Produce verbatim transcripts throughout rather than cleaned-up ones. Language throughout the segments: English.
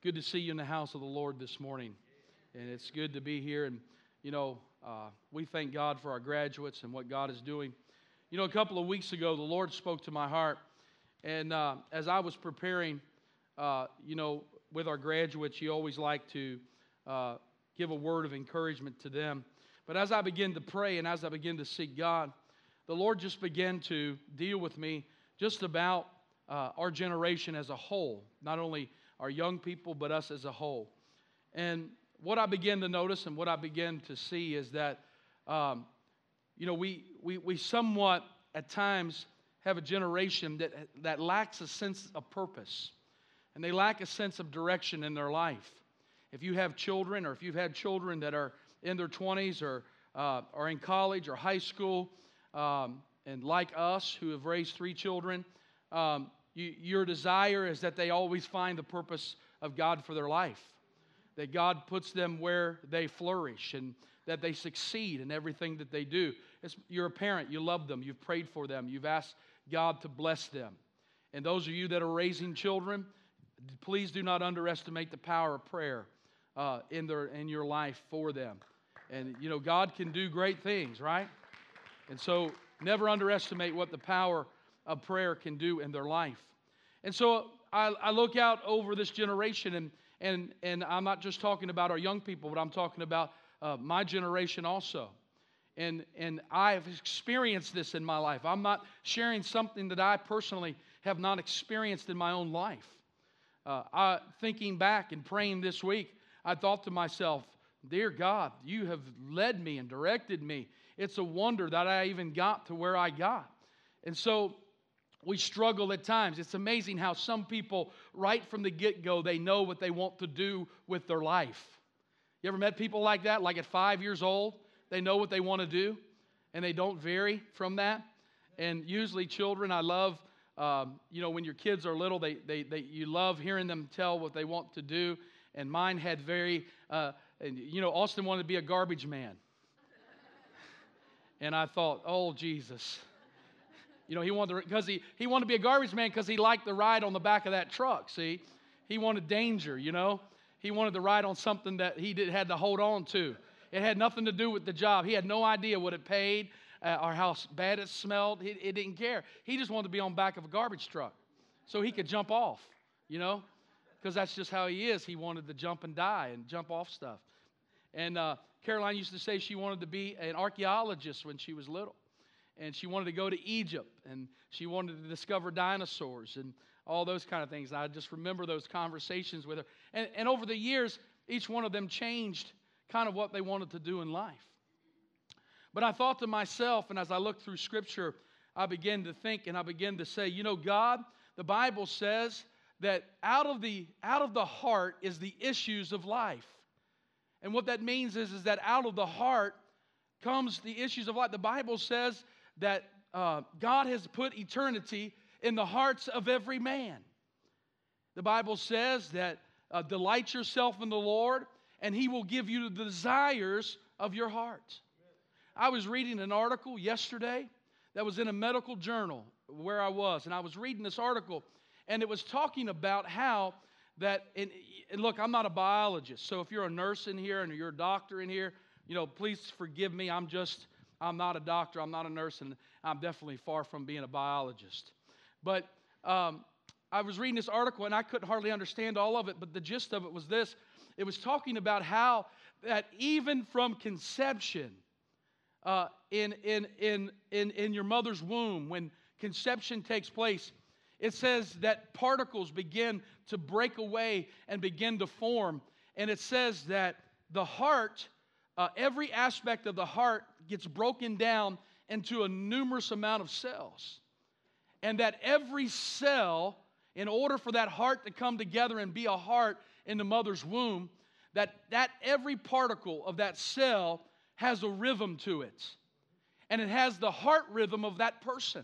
good to see you in the house of the Lord this morning. And it's good to be here. And, you know, uh, we thank God for our graduates and what God is doing. You know, a couple of weeks ago, the Lord spoke to my heart. And uh, as I was preparing, uh, you know, with our graduates, you always like to uh, give a word of encouragement to them. But as I began to pray and as I began to seek God, the Lord just began to deal with me just about uh, our generation as a whole, not only our young people, but us as a whole. And what I began to notice and what I began to see is that, um, you know, we, we, we somewhat at times have a generation that, that lacks a sense of purpose, and they lack a sense of direction in their life. If you have children, or if you've had children that are in their twenties or uh, are in college or high school, um, and like us who have raised three children, um, you, your desire is that they always find the purpose of God for their life, that God puts them where they flourish and that they succeed in everything that they do. It's, you're a parent, you love them, you've prayed for them, you've asked God to bless them. And those of you that are raising children, please do not underestimate the power of prayer uh, in their in your life for them. And, you know, God can do great things, right? And so never underestimate what the power of prayer can do in their life. And so I, I look out over this generation, and, and, and I'm not just talking about our young people, but I'm talking about uh, my generation also. And, and I've experienced this in my life. I'm not sharing something that I personally have not experienced in my own life. Uh, I, thinking back and praying this week, I thought to myself, dear God, you have led me and directed me. It's a wonder that I even got to where I got. And so we struggle at times. It's amazing how some people, right from the get-go, they know what they want to do with their life. You ever met people like that? Like at five years old, they know what they want to do, and they don't vary from that. And usually children, I love, um, you know, when your kids are little, they, they, they, you love hearing them tell what they want to do. And mine had very, uh, and, you know, Austin wanted to be a garbage man. And I thought, oh, Jesus. You know, he wanted to, because he, he wanted to be a garbage man because he liked the ride on the back of that truck, see? He wanted danger, you know? He wanted to ride on something that he did, had to hold on to. It had nothing to do with the job. He had no idea what it paid uh, or how bad it smelled. He, he didn't care. He just wanted to be on the back of a garbage truck so he could jump off, you know? Because that's just how he is. He wanted to jump and die and jump off stuff. And uh, Caroline used to say she wanted to be an archaeologist when she was little. And she wanted to go to Egypt, and she wanted to discover dinosaurs and all those kind of things. And I just remember those conversations with her. And, and over the years, each one of them changed kind of what they wanted to do in life. But I thought to myself, and as I looked through Scripture, I began to think and I began to say, you know, God, the Bible says that out of the, out of the heart is the issues of life. And what that means is, is that out of the heart comes the issues of life. The Bible says that uh, God has put eternity in the hearts of every man. The Bible says that uh, delight yourself in the Lord, and He will give you the desires of your heart. I was reading an article yesterday that was in a medical journal where I was, and I was reading this article, and it was talking about how that, and, and look, I'm not a biologist, so if you're a nurse in here and you're a doctor in here, you know, please forgive me. I'm just, I'm not a doctor, I'm not a nurse, and I'm definitely far from being a biologist. But um, I was reading this article, and I couldn't hardly understand all of it, but the gist of it was this. It was talking about how that even from conception, uh, in, in, in, in, in your mother's womb, when conception takes place, it says that particles begin to break away and begin to form. And it says that the heart, uh, every aspect of the heart gets broken down into a numerous amount of cells. And that every cell, in order for that heart to come together and be a heart in the mother's womb, that, that every particle of that cell has a rhythm to it. And it has the heart rhythm of that person.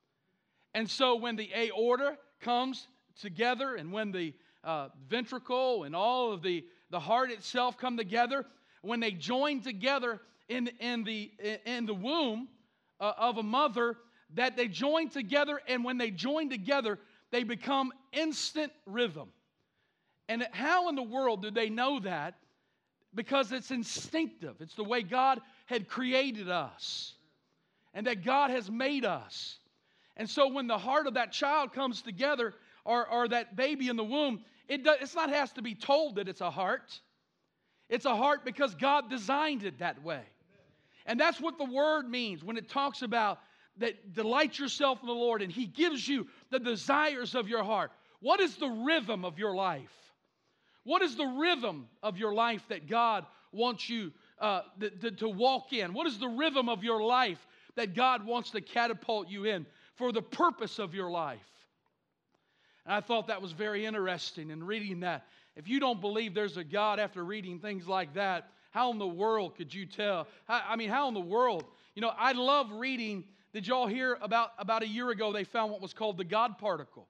And so when the aorta comes together and when the uh, ventricle and all of the, the heart itself come together, when they join together in, in, the, in the womb uh, of a mother, that they join together, and when they join together, they become instant rhythm. And how in the world did they know that? Because it's instinctive. It's the way God had created us and that God has made us. And so when the heart of that child comes together, or, or that baby in the womb, it does, it's not has to be told that it's a heart. It's a heart because God designed it that way. And that's what the word means when it talks about that delight yourself in the Lord and He gives you the desires of your heart. What is the rhythm of your life? What is the rhythm of your life that God wants you uh, th- th- to walk in? What is the rhythm of your life that God wants to catapult you in for the purpose of your life? And I thought that was very interesting in reading that. If you don't believe there's a God after reading things like that, how in the world could you tell? How, I mean, how in the world? You know, I love reading. Did y'all hear about, about a year ago they found what was called the God particle?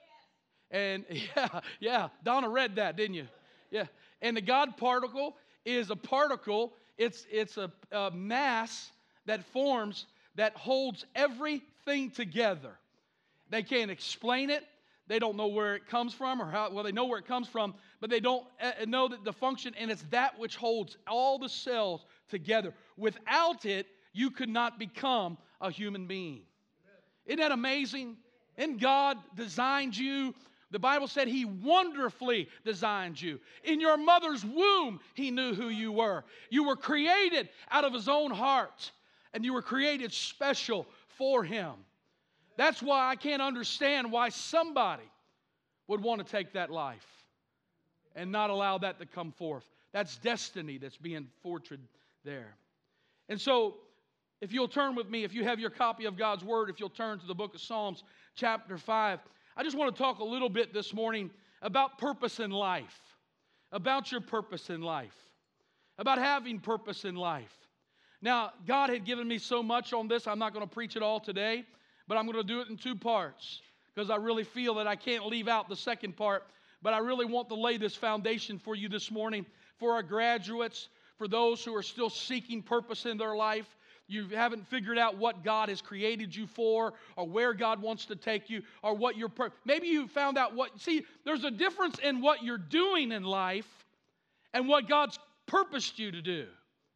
And yeah, yeah, Donna read that, didn't you? Yeah. And the God particle is a particle, it's, it's a, a mass that forms, that holds everything together. They can't explain it. They don't know where it comes from or how, well, they know where it comes from, but they don't know that the function, and it's that which holds all the cells together. Without it, you could not become a human being. Isn't that amazing? And God designed you. The Bible said He wonderfully designed you. In your mother's womb, He knew who you were. You were created out of His own heart, and you were created special for Him. That's why I can't understand why somebody would want to take that life and not allow that to come forth. That's destiny that's being forged there. And so, if you'll turn with me, if you have your copy of God's Word, if you'll turn to the book of Psalms, chapter five, I just want to talk a little bit this morning about purpose in life, about your purpose in life, about having purpose in life. Now, God had given me so much on this, I'm not going to preach it all today, but I'm going to do it in two parts because I really feel that I can't leave out the second part, but I really want to lay this foundation for you this morning, for our graduates, for those who are still seeking purpose in their life. You haven't figured out what God has created you for or where God wants to take you or what your pur- maybe you found out what, see, there's a difference in what you're doing in life and what God's purposed you to do.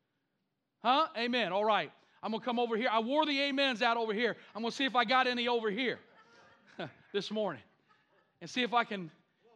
Huh? Amen. All right. I'm going to come over here. I wore the amens out over here. I'm going to see if I got any over here this morning and see if I can.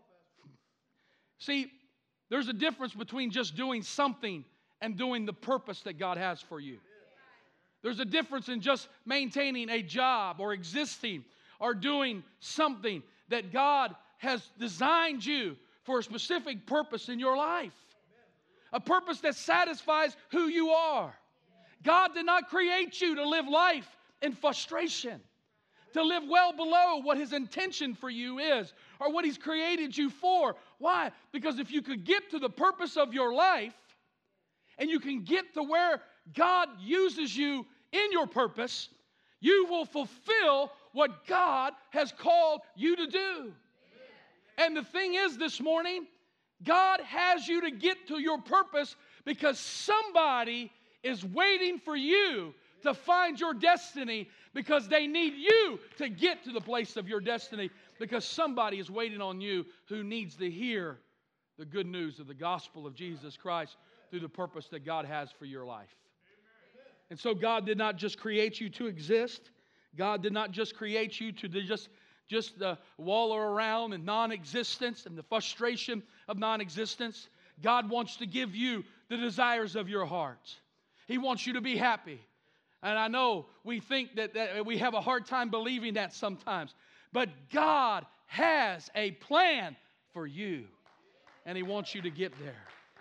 See, there's a difference between just doing something and doing the purpose that God has for you. There's a difference in just maintaining a job or existing or doing something that God has designed you for a specific purpose in your life. A purpose that satisfies who you are. God did not create you to live life in frustration, to live well below what His intention for you is or what He's created you for. Why? Because if you could get to the purpose of your life and you can get to where God uses you in your purpose, you will fulfill what God has called you to do. Amen. And the thing is this morning, God has you to get to your purpose because somebody is waiting for you to find your destiny because they need you to get to the place of your destiny because somebody is waiting on you who needs to hear the good news of the gospel of Jesus Christ through the purpose that God has for your life. And so God did not just create you to exist. God did not just create you to just, just uh, wallow around in non-existence and the frustration of non-existence. God wants to give you the desires of your heart. He wants you to be happy. And I know we think that, that we have a hard time believing that sometimes. But God has a plan for you. And He wants you to get there.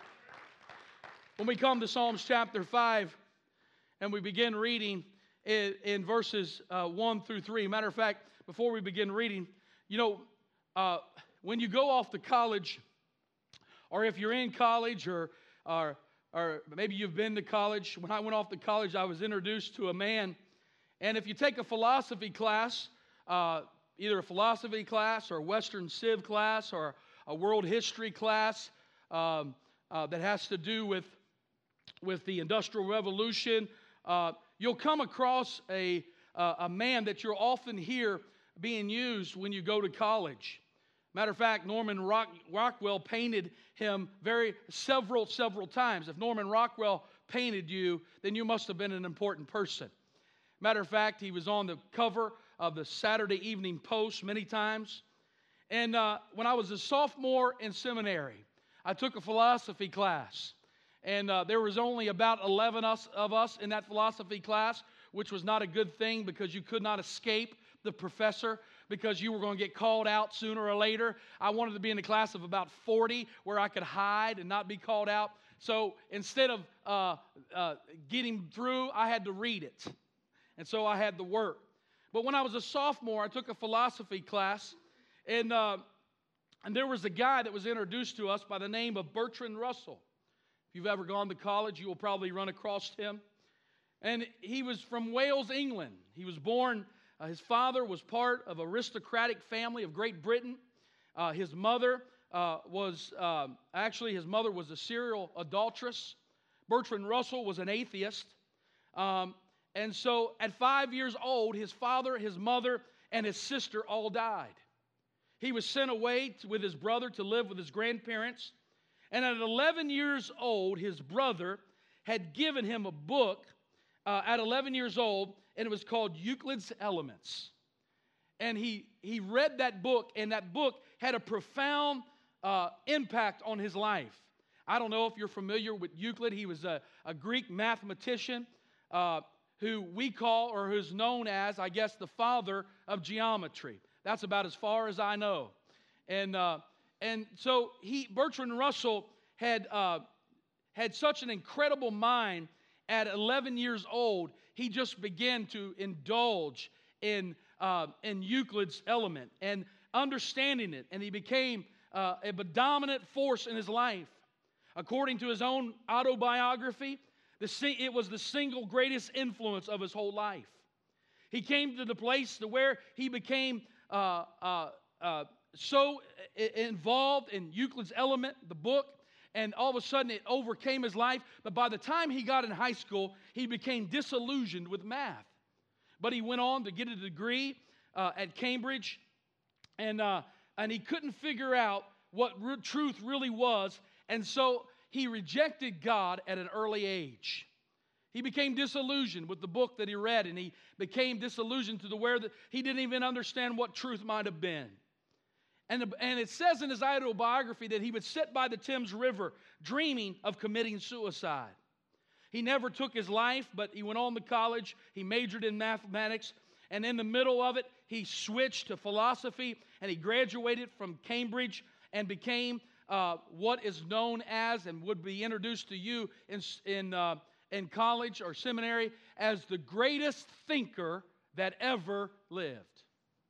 When we come to Psalms chapter five, and we begin reading in, in verses uh, one through three. Matter of fact, before we begin reading, you know, uh, when you go off to college, or if you're in college, or, or, or maybe you've been to college. When I went off to college, I was introduced to a man. And if you take a philosophy class, uh, either a philosophy class or a Western Civ class or a world history class um, uh, that has to do with, with the Industrial Revolution, Uh, you'll come across a, uh, a man that you'll often hear being used when you go to college. Matter of fact, Norman Rock, Rockwell painted him very several, several times. If Norman Rockwell painted you, then you must have been an important person. Matter of fact, he was on the cover of the Saturday Evening Post many times. And uh, when I was a sophomore in seminary, I took a philosophy class. And uh, there was only about eleven us, of us in that philosophy class, which was not a good thing because you could not escape the professor because you were going to get called out sooner or later. I wanted to be in a class of about forty where I could hide and not be called out. So instead of uh, uh, getting through, I had to read it. And so I had to work. But when I was a sophomore, I took a philosophy class, and, uh, and there was a guy that was introduced to us by the name of Bertrand Russell. If you've ever gone to college, you will probably run across him. And he was from Wales, England. He was born, uh, his father was part of an aristocratic family of Great Britain. Uh, his mother uh, was, uh, actually his mother was a serial adulteress. Bertrand Russell was an atheist. Um, and so at five years old, his father, his mother, and his sister all died. He was sent away to, with his brother to live with his grandparents. And at eleven years old, his brother had given him a book uh, at eleven years old, and it was called Euclid's Elements. And he, he read that book, and that book had a profound uh, impact on his life. I don't know if you're familiar with Euclid. He was a, a Greek mathematician uh, who we call, or who's known as, I guess, the father of geometry. That's about as far as I know. And uh, and so he, Bertrand Russell, had uh, had such an incredible mind. At eleven years old, he just began to indulge in uh, in Euclid's element and understanding it, and he became uh, a dominant force in his life. According to his own autobiography, the, it was the single greatest influence of his whole life. He came to the place to where he became uh, uh, uh, so involved in Euclid's Element, the book, and all of a sudden it overcame his life. But by the time he got in high school, he became disillusioned with math. But he went on to get a degree uh, at Cambridge, and, uh, and he couldn't figure out what re- truth really was. And so he rejected God at an early age. He became disillusioned with the book that he read, and he became disillusioned to the where that he didn't even understand what truth might have been. And, the, and it says in his autobiography that he would sit by the Thames River dreaming of committing suicide. He never took his life, but he went on to college. He majored in mathematics, and in the middle of it, he switched to philosophy, and he graduated from Cambridge and became Uh, what is known as, and would be introduced to you in, in, uh, in college or seminary, as the greatest thinker that ever lived.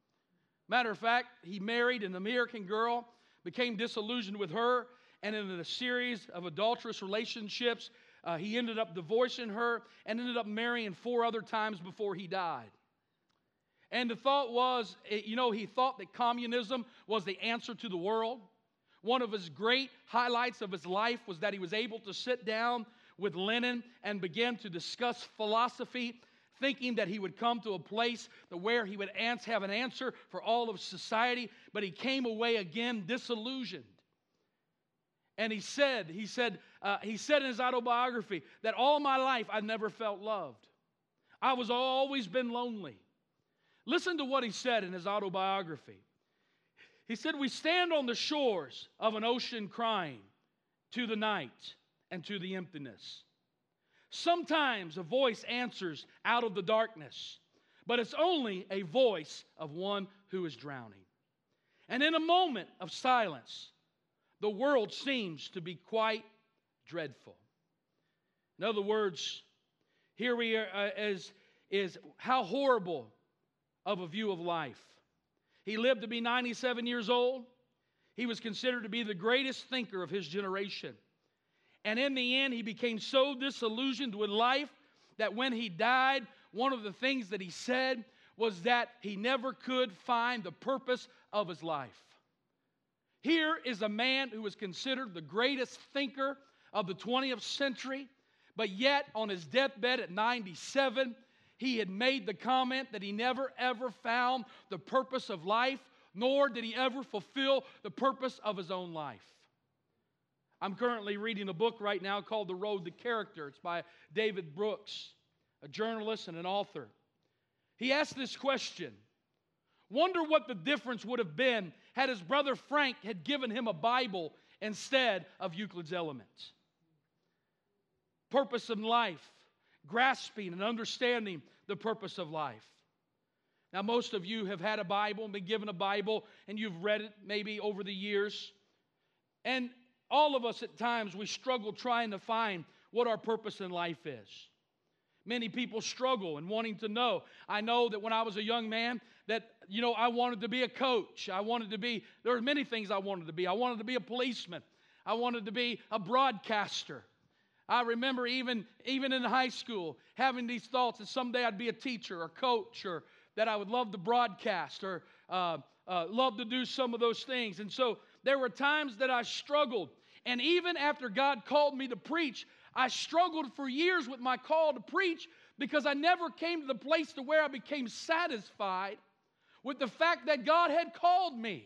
Matter of fact, he married an American girl, became disillusioned with her, and in a series of adulterous relationships, uh, he ended up divorcing her and ended up marrying four other times before he died. And the thought was, you know, he thought that communism was the answer to the world. One of his great highlights of his life was that he was able to sit down with Lenin and begin to discuss philosophy, thinking that he would come to a place where he would have an answer for all of society, but he came away again disillusioned. And he said, he said, uh, he said in his autobiography that all my life I've never felt loved. I was always been lonely. Listen to what he said in his autobiography. He said, we stand on the shores of an ocean crying to the night and to the emptiness. Sometimes a voice answers out of the darkness, but it's only a voice of one who is drowning. And in a moment of silence, the world seems to be quite dreadful. In other words, here we are uh, is, is how horrible of a view of life. He lived to be ninety-seven years old. He was considered to be the greatest thinker of his generation. And in the end, he became so disillusioned with life that when he died, one of the things that he said was that he never could find the purpose of his life. Here is a man who was considered the greatest thinker of the twentieth century, but yet on his deathbed at ninety-seven, he had made the comment that he never ever found the purpose of life nor did he ever fulfill the purpose of his own life. I'm currently reading a book right now called The Road to Character. It's by David Brooks, a journalist and an author. He asked this question: wonder what the difference would have been had his brother Frank had given him a Bible instead of Euclid's Elements. Purpose in life, grasping and understanding the purpose of life. Now, most of you have had a Bible, been given a Bible, and you've read it maybe over the years. And all of us at times, we struggle trying to find what our purpose in life is. Many people struggle in wanting to know. I know that when I was a young man, that, you know, I wanted to be a coach. I wanted to be, there were many things I wanted to be. I wanted to be a policeman. I wanted to be a broadcaster. I remember even, even in high school having these thoughts that someday I'd be a teacher or coach, or that I would love to broadcast, or uh, uh, love to do some of those things. And so there were times that I struggled. And even after God called me to preach, I struggled for years with my call to preach, because I never came to the place to where I became satisfied with the fact that God had called me.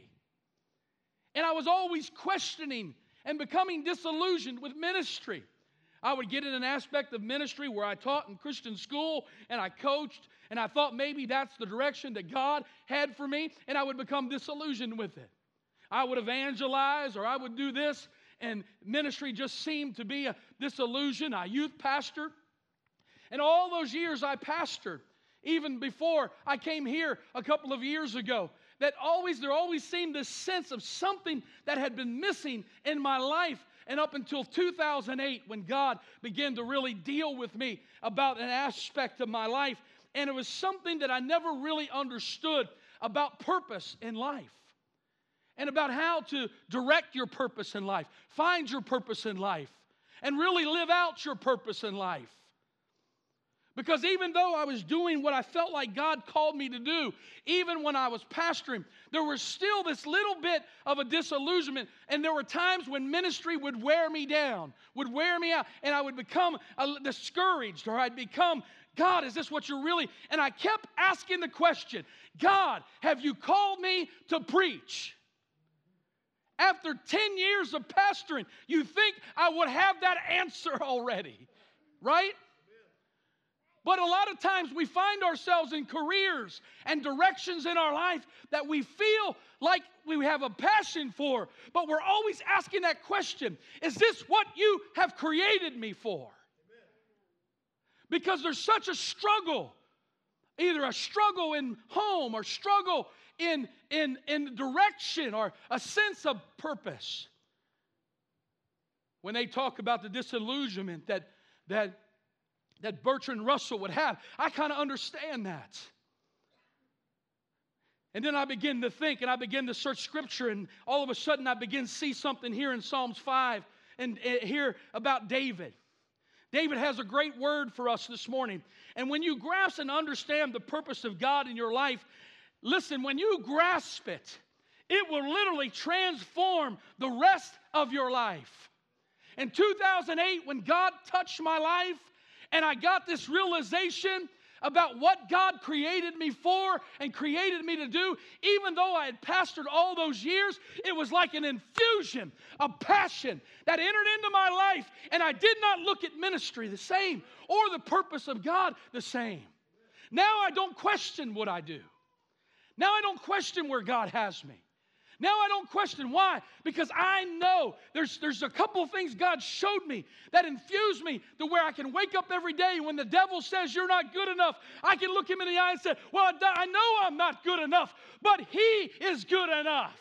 And I was always questioning and becoming disillusioned with ministry. I would get in an aspect of ministry where I taught in Christian school and I coached, and I thought maybe that's the direction that God had for me, and I would become disillusioned with it. I would evangelize, or I would do this, and ministry just seemed to be a disillusion. I youth pastored, and all those years I pastored, even before I came here a couple of years ago, that always there always seemed this sense of something that had been missing in my life. And up until two thousand eight, when God began to really deal with me about an aspect of my life, and it was something that I never really understood about purpose in life, and about how to direct your purpose in life, find your purpose in life, and really live out your purpose in life. Because even though I was doing what I felt like God called me to do, even when I was pastoring, there was still this little bit of a disillusionment. And there were times when ministry would wear me down, would wear me out, and I would become discouraged, or I'd become, God, is this what you're really? And I kept asking the question, God, have you called me to preach? After ten years of pastoring, you think I would have that answer already, right? But a lot of times we find ourselves in careers and directions in our life that we feel like we have a passion for, but we're always asking that question, is this what you have created me for? Because there's such a struggle, either a struggle in home or struggle in, in, in direction or a sense of purpose. When they talk about the disillusionment that, that that Bertrand Russell would have, I kind of understand that. And then I begin to think, and I begin to search Scripture, and all of a sudden I begin to see something here in Psalms five, and uh, hear about David. David has a great word for us this morning. And when you grasp and understand the purpose of God in your life, listen, when you grasp it, it will literally transform the rest of your life. In two thousand eight, when God touched my life, and I got this realization about what God created me for and created me to do, even though I had pastored all those years, it was like an infusion of passion that entered into my life, and I did not look at ministry the same or the purpose of God the same. Now I don't question what I do. Now I don't question where God has me. Now I don't question why, because I know there's, there's a couple of things God showed me that infused me to where I can wake up every day when the devil says you're not good enough. I can look him in the eye and say, well, I know I'm not good enough, but he is good enough.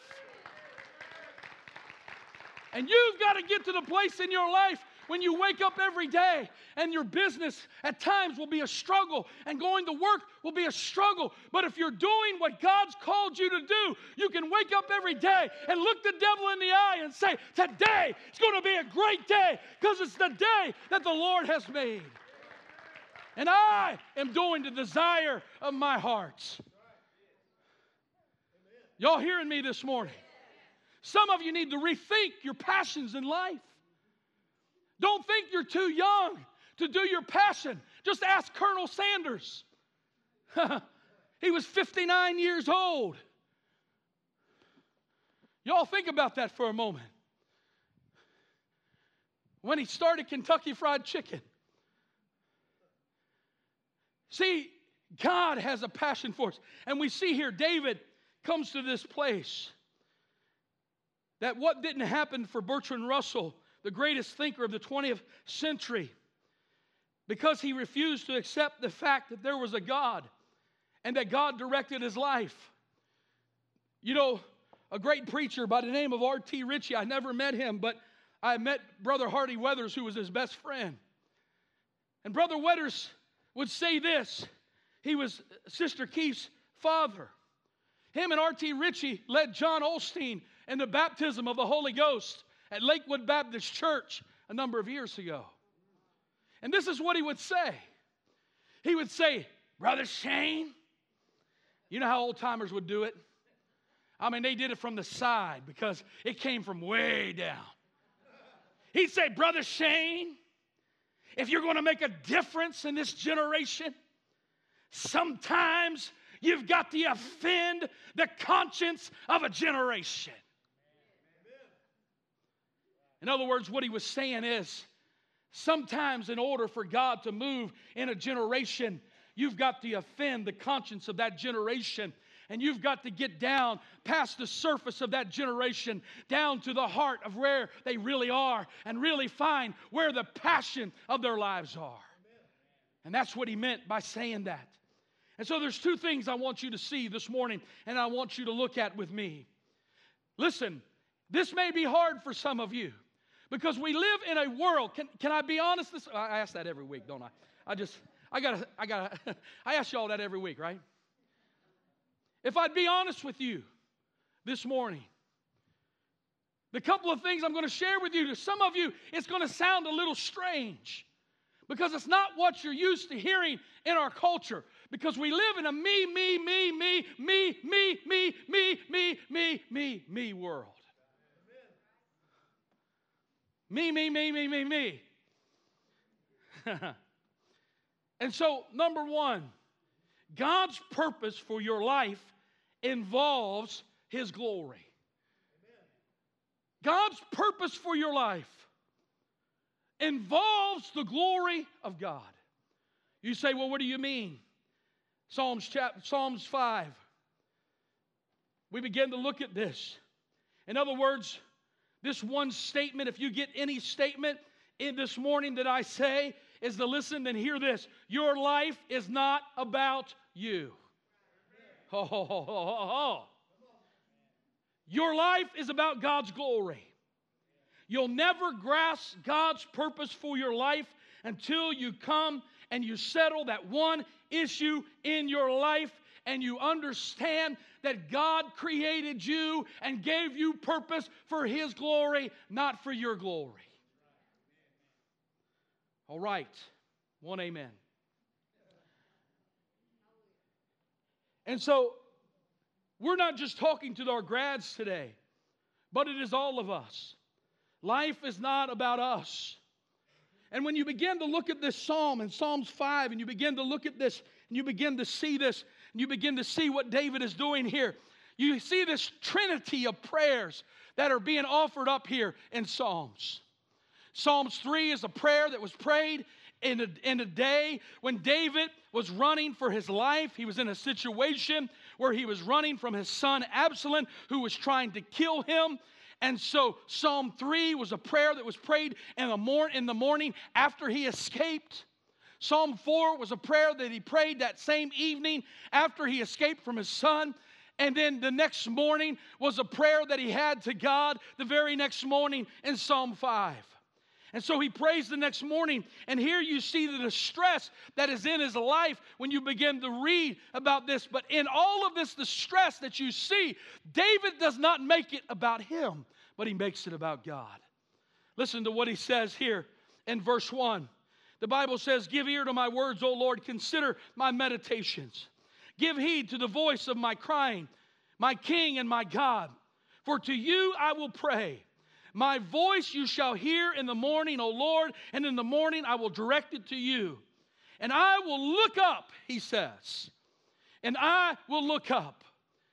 And you've got to get to the place in your life when you wake up every day and your business at times will be a struggle and going to work will be a struggle. But if you're doing what God's called you to do, you can wake up every day and look the devil in the eye and say, today is going to be a great day because it's the day that the Lord has made. And I am doing the desire of my heart. Y'all hearing me this morning? Some of you need to rethink your passions in life. Don't think you're too young to do your passion. Just ask Colonel Sanders. He was fifty-nine years old. Y'all think about that for a moment. When he started Kentucky Fried Chicken. See, God has a passion for us. And we see here David comes to this place that what didn't happen for Bertrand Russell, the greatest thinker of the twentieth century, because he refused to accept the fact that there was a God and that God directed his life. You know, a great preacher by the name of R T Ritchie, I never met him, but I met Brother Hardy Weathers, who was his best friend. And Brother Weathers would say this. He was Sister Keith's father. Him and R T Ritchie led John Osteen in the baptism of the Holy Ghost at Lakewood Baptist Church a number of years ago. And this is what he would say. He would say, Brother Shane, you know how old timers would do it? I mean, they did it from the side because it came from way down. He'd say, Brother Shane, if you're going to make a difference in this generation, sometimes you've got to offend the conscience of a generation. In other words, what he was saying is, sometimes in order for God to move in a generation, you've got to offend the conscience of that generation. And you've got to get down past the surface of that generation, down to the heart of where they really are, and really find where the passion of their lives are. And that's what he meant by saying that. And so there's two things I want you to see this morning, and I want you to look at with me. Listen, this may be hard for some of you, because we live in a world. Can, can I be honest? This, I ask that every week, don't I? I just, I gotta, I gotta, I ask y'all that every week, right? If I'd be honest with you this morning, the couple of things I'm going to share with you, to some of you, it's going to sound a little strange because it's not what you're used to hearing in our culture, because we live in a me, me, me, me, me, me, me, me, me, me, me, me world. Me, me, me, me, me, me. And so, number one, God's purpose for your life involves His glory. God's purpose for your life involves the glory of God. You say, well, what do you mean? Psalms, chapter, Psalms five. We begin to look at this. In other words, this one statement, if you get any statement in this morning that I say, is to listen and hear this. Your life is not about you. Ho, ho, ho, ho, ho, ho. Your life is about God's glory. You'll never grasp God's purpose for your life until you come and you settle that one issue in your life and you understand that God created you and gave you purpose for His glory, not for your glory. All right. One amen. And so, we're not just talking to our grads today, but it is all of us. Life is not about us. And when you begin to look at this psalm in Psalms five, and you begin to look at this, and you begin to see this, and you begin to see what David is doing here, you see this trinity of prayers that are being offered up here in Psalms. Psalms three is a prayer that was prayed in a, in a day when David was running for his life. He was in a situation where he was running from his son Absalom, who was trying to kill him. And so Psalm three was a prayer that was prayed in the, mor- in the morning after he escaped. Psalm four was a prayer that he prayed that same evening after he escaped from his son. And then the next morning was a prayer that he had to God the very next morning in Psalm five. And so he prays the next morning, and here you see the distress that is in his life when you begin to read about this. But in all of this distress that you see, David does not make it about him, but he makes it about God. Listen to what he says here in verse one. The Bible says, "Give ear to my words, O Lord, consider my meditations. Give heed to the voice of my crying, my King and my God. For to you I will pray. My voice you shall hear in the morning, O Lord, and in the morning I will direct it to you. And I will look up," he says, "and I will look up."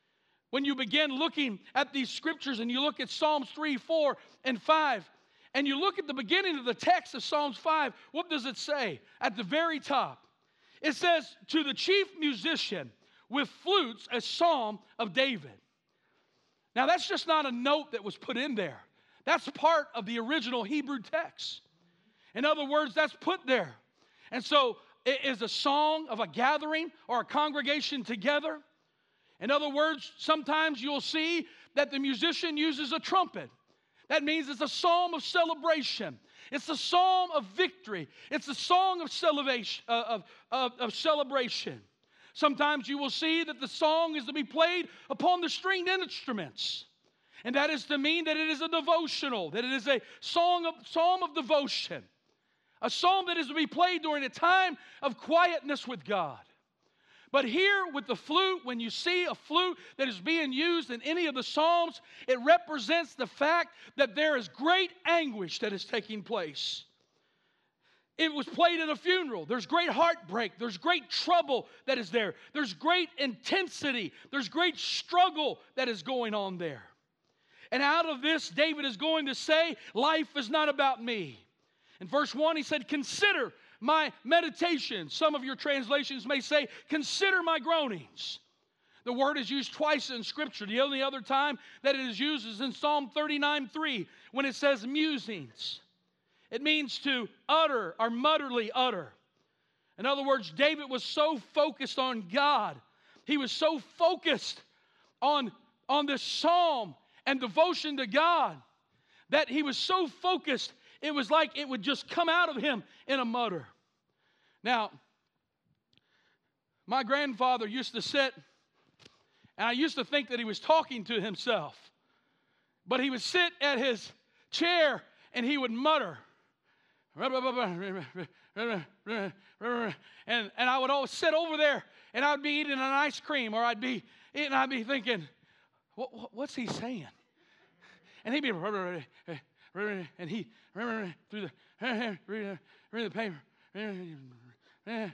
when you begin looking at these scriptures and you look at Psalms three, four, and five, and you look at the beginning of the text of Psalms five, what does it say? At the very top, it says, to the chief musician with flutes, a psalm of David. Now, that's just not a note that was put in there. That's part of the original Hebrew text. In other words, that's put there. And so it is a song of a gathering or a congregation together. In other words, sometimes you'll see that the musician uses a trumpet. That means it's a psalm of celebration. It's a psalm of victory. It's a song of celebration. Of, of, of celebration. Sometimes you will see that the song is to be played upon the stringed instruments. And that is to mean that it is a devotional, that it is a song of, psalm of devotion. A psalm that is to be played during a time of quietness with God. But here with the flute, when you see a flute that is being used in any of the psalms, it represents the fact that there is great anguish that is taking place. It was played at a funeral. There's great heartbreak. There's great trouble that is there. There's great intensity. There's great struggle that is going on there. And out of this, David is going to say, life is not about me. In verse one, he said, consider my meditation. Some of your translations may say, consider my groanings. The word is used twice in Scripture. The only other time that it is used is in Psalm thirty-nine three, when it says musings. It means to utter or mutterly utter. In other words, David was so focused on God. He was so focused on, on this psalm and devotion to God that he was so focused, it was like it would just come out of him in a mutter. Now, my grandfather used to sit, and I used to think that he was talking to himself. But he would sit at his chair, and he would mutter. And, and I would always sit over there, and I would be eating an ice cream, or I'd be eating, I'd be thinking, what, what, what's he saying? And he'd be, and he, through the, reading the paper, and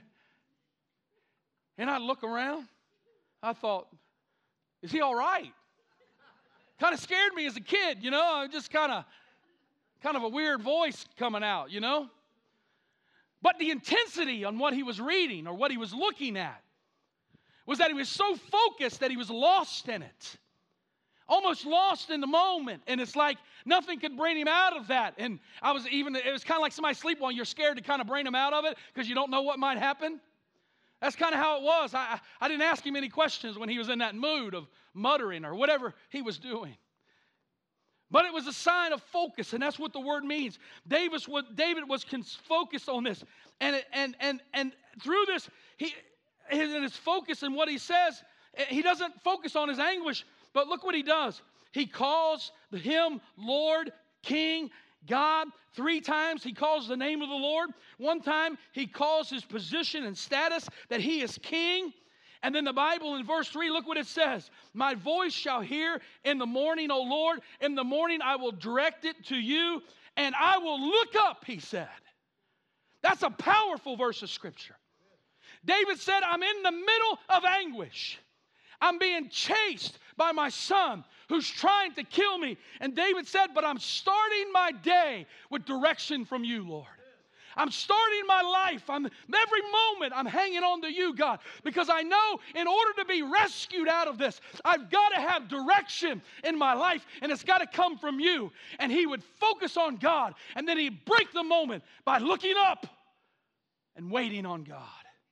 I'd look around. I thought, is he all right? Kind of scared me as a kid, you know, just kind of, kind of a weird voice coming out, you know. But the intensity on what he was reading or what he was looking at was that he was so focused that he was lost in it. Almost lost in the moment. And it's like nothing could bring him out of that. And I was even, it was kind of like somebody sleepwalking. You're scared to kind of bring him out of it because you don't know what might happen. That's kind of how it was. I, I didn't ask him any questions when he was in that mood of muttering or whatever he was doing. But it was a sign of focus, and that's what the word means. David was, David was focused on this. And, it, and, and, and through this, he, his, his focus and what he says, he doesn't focus on his anguish, but look what he does. He calls him Lord, King, God. Three times he calls the name of the Lord. One time he calls his position and status that he is king. And then the Bible in verse three, look what it says. My voice shall hear in the morning, O Lord. In the morning I will direct it to you, and I will look up, he said. That's a powerful verse of Scripture. David said, I'm in the middle of anguish. I'm being chased by my son who's trying to kill me. And David said, but I'm starting my day with direction from you, Lord. I'm starting my life. I'm, every moment I'm hanging on to you, God, because I know in order to be rescued out of this, I've got to have direction in my life, and it's got to come from you. And he would focus on God, and then he'd break the moment by looking up and waiting on God.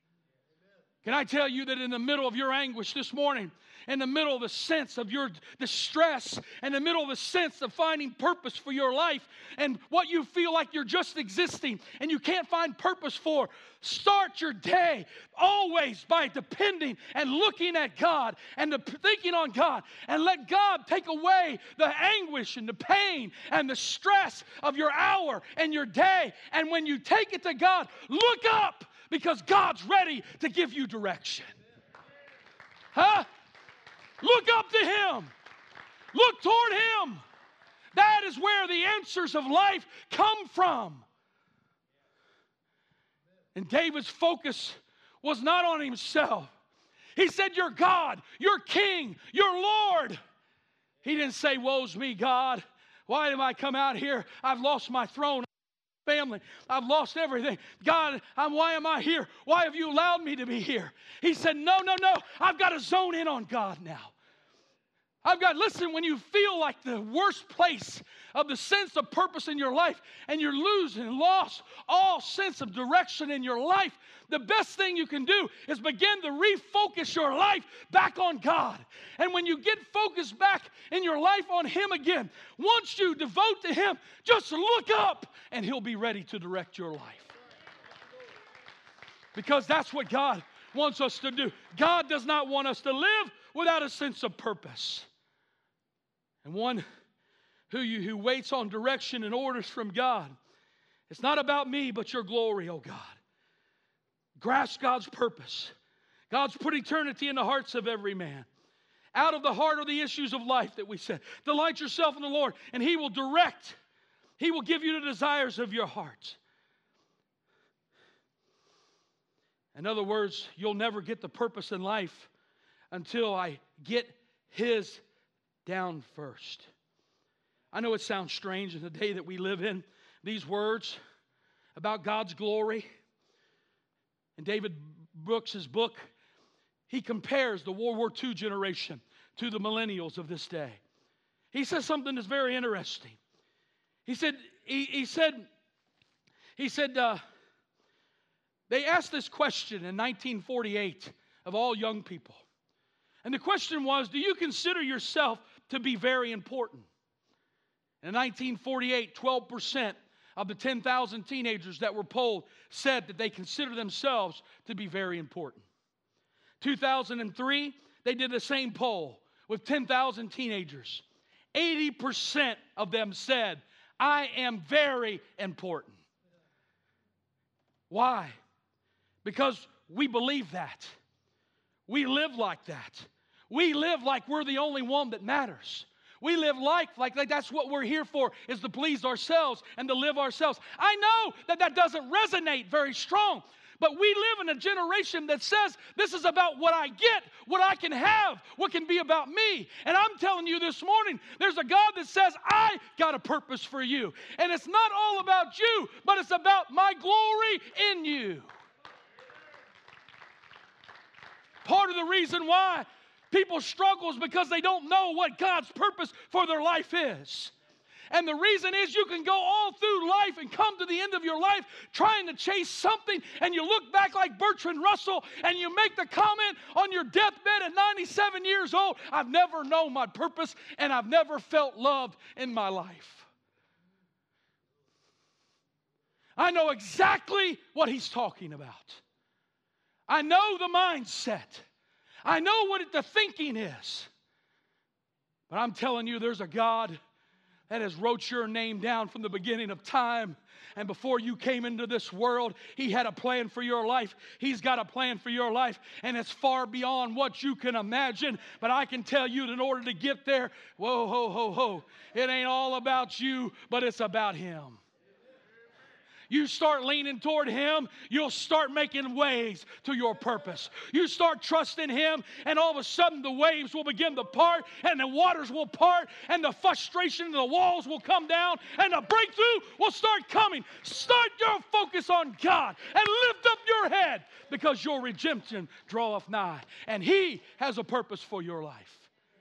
Can I tell you that in the middle of your anguish this morning, in the middle of the sense of your distress, in the middle of the sense of finding purpose for your life, and what you feel like you're just existing and you can't find purpose for, start your day always by depending and looking at God and the, thinking on God, and let God take away the anguish and the pain and the stress of your hour and your day. And when you take it to God, look up, because God's ready to give you direction. Huh? Look up to Him. Look toward Him. That is where the answers of life come from. And David's focus was not on himself. He said, you're God, you're King, you're Lord. He didn't say, woe's me, God. Why did I come out here? I've lost my throne, family. I've lost everything. God, I'm, why am I here? Why have you allowed me to be here? He said, no, no, no. I've got to zone in on God now. I've got, listen, when you feel like the worst place of the sense of purpose in your life and you're losing, lost all sense of direction in your life, the best thing you can do is begin to refocus your life back on God. And when you get focused back in your life on Him again, once you devote to Him, just look up and He'll be ready to direct your life. Because that's what God wants us to do. God does not want us to live without a sense of purpose. And one who, you, who waits on direction and orders from God. It's not about me, but your glory, oh God. Grasp God's purpose. God's put eternity in the hearts of every man. Out of the heart are the issues of life that we said. Delight yourself in the Lord, and He will direct. He will give you the desires of your heart. In other words, you'll never get the purpose in life until I get His down first. I know it sounds strange in the day that we live in, these words about God's glory. In David Brooks' book, he compares the World War Two generation to the millennials of this day. He says something that's very interesting. He said, he, he said, he said, uh, they asked this question in nineteen forty-eight of all young people. And the question was, do you consider yourself to be very important? In nineteen forty-eight, twelve percent of the ten thousand teenagers that were polled said that they consider themselves to be very important. two thousand three, they did the same poll with ten thousand teenagers. eighty percent of them said, I am very important. Why? Because we believe that. We live like that. We live like we're the only one that matters. We live life like, like that's what we're here for, is to please ourselves and to live ourselves. I know that that doesn't resonate very strong, but we live in a generation that says this is about what I get, what I can have, what can be about me. And I'm telling you this morning, there's a God that says, I got a purpose for you. And it's not all about you, but it's about my glory in you. Part of the reason why people struggle is because they don't know what God's purpose for their life is. And the reason is you can go all through life and come to the end of your life trying to chase something, and you look back like Bertrand Russell and you make the comment on your deathbed at ninety-seven years old, I've never known my purpose and I've never felt loved in my life. I know exactly what he's talking about. I know the mindset. I know what the thinking is. But I'm telling you, there's a God that has wrote your name down from the beginning of time. And before you came into this world, He had a plan for your life. He's got a plan for your life, and it's far beyond what you can imagine. But I can tell you that in order to get there, whoa, ho, ho, ho, it ain't all about you, but it's about Him. You start leaning toward Him, you'll start making ways to your purpose. You start trusting Him, and all of a sudden the waves will begin to part, and the waters will part, and the frustration and the walls will come down, and the breakthrough will start coming. Start your focus on God and lift up your head, because your redemption draweth nigh, and He has a purpose for your life.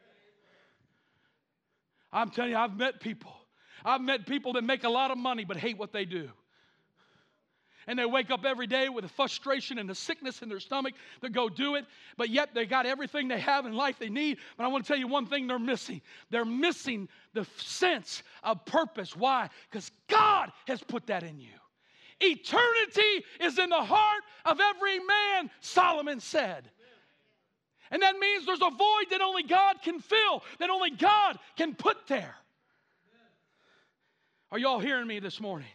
I'm telling you, I've met people. I've met people that make a lot of money but hate what they do. And they wake up every day with the frustration and the sickness in their stomach to go do it. But yet they got everything they have in life they need. But I want to tell you one thing they're missing. They're missing the sense of purpose. Why? Because God has put that in you. Eternity is in the heart of every man, Solomon said. And that means there's a void that only God can fill, that only God can put there. Are y'all hearing me this morning?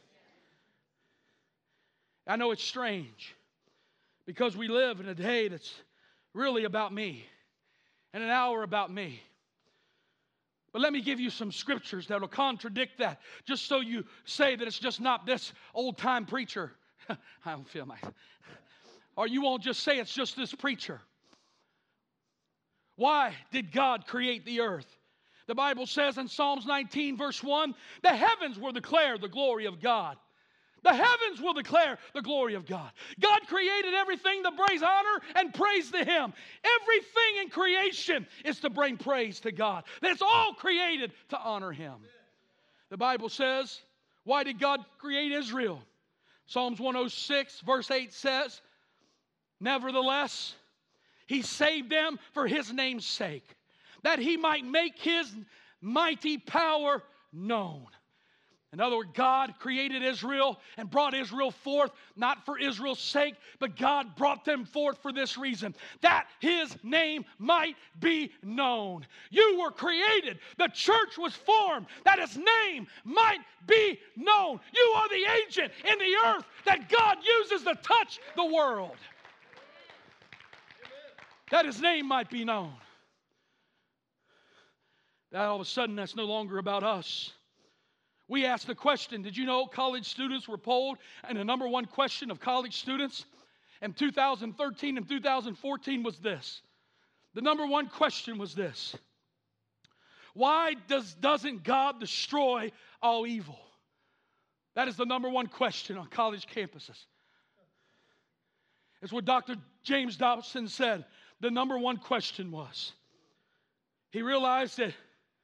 I know it's strange because we live in a day that's really about me and an hour about me. But let me give you some scriptures that will contradict that, just so you say that it's just not this old-time preacher. I don't feel my... Or you won't just say it's just this preacher. Why did God create the earth? The Bible says in Psalms nineteen, verse one, the heavens will declare the glory of God. The heavens will declare the glory of God. God created everything to bring honor and praise to Him. Everything in creation is to bring praise to God. It's all created to honor Him. The Bible says, why did God create Israel? Psalms one oh six, verse eight says, nevertheless, He saved them for His name's sake, that He might make His mighty power known. In other words, God created Israel and brought Israel forth, not for Israel's sake, but God brought them forth for this reason, that His name might be known. You were created. The church was formed, that His name might be known. You are the agent in the earth that God uses to touch the world, that His name might be known. That all of a sudden, that's no longer about us. We asked the question, did you know college students were polled? And the number one question of college students in two thousand thirteen and two thousand fourteen was this. The number one question was this. Why does, doesn't God destroy all evil? That is the number one question on college campuses. It's what Doctor James Dobson said. The number one question was. He realized that